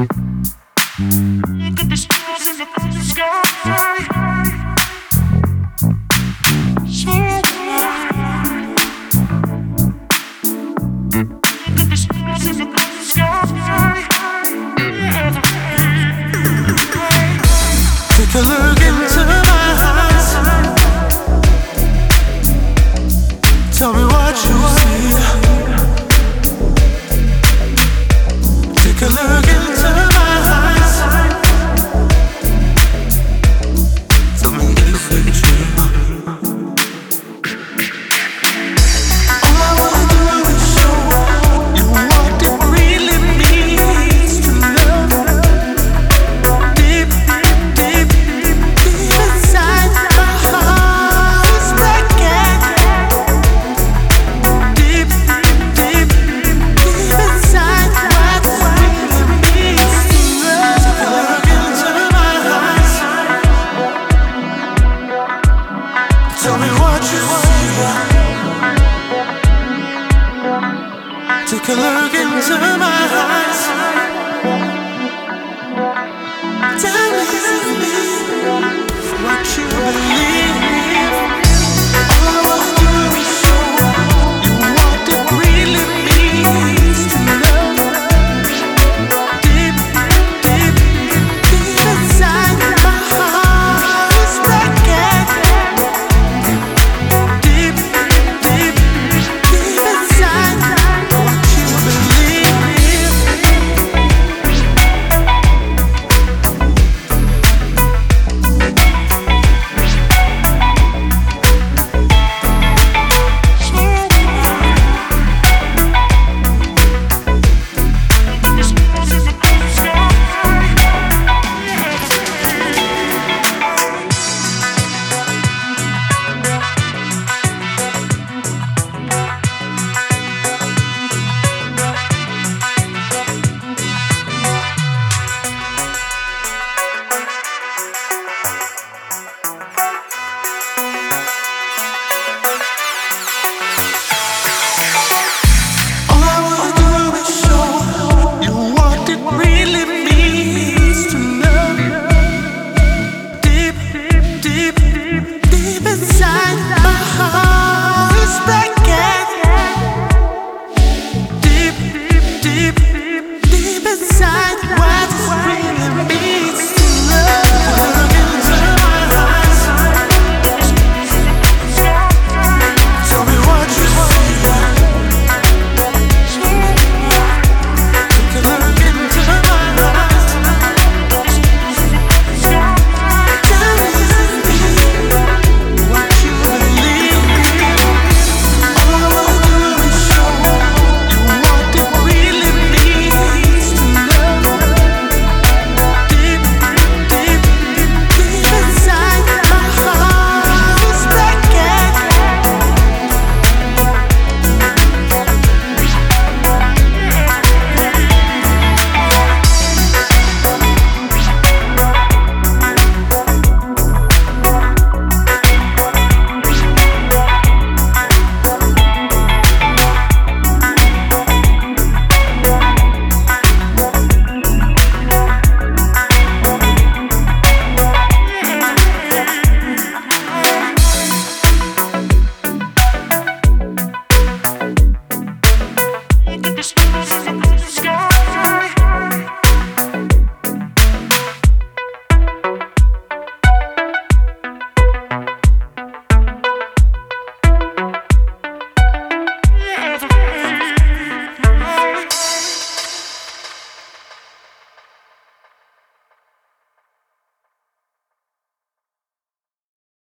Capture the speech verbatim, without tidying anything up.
Look at the stars in the blue sky. So bright. Look at the stars in the blue sky. Take a look into my eyes. Tell me what you see. Take a look into my eyes. Tell me if it's true. All I wanna do is show you what it really means to love. Deep, deep, deep inside my heart is breaking. Deep, deep, deep inside what it really means to love. Take a look into my eyes. Tell me what you see. Take a look into my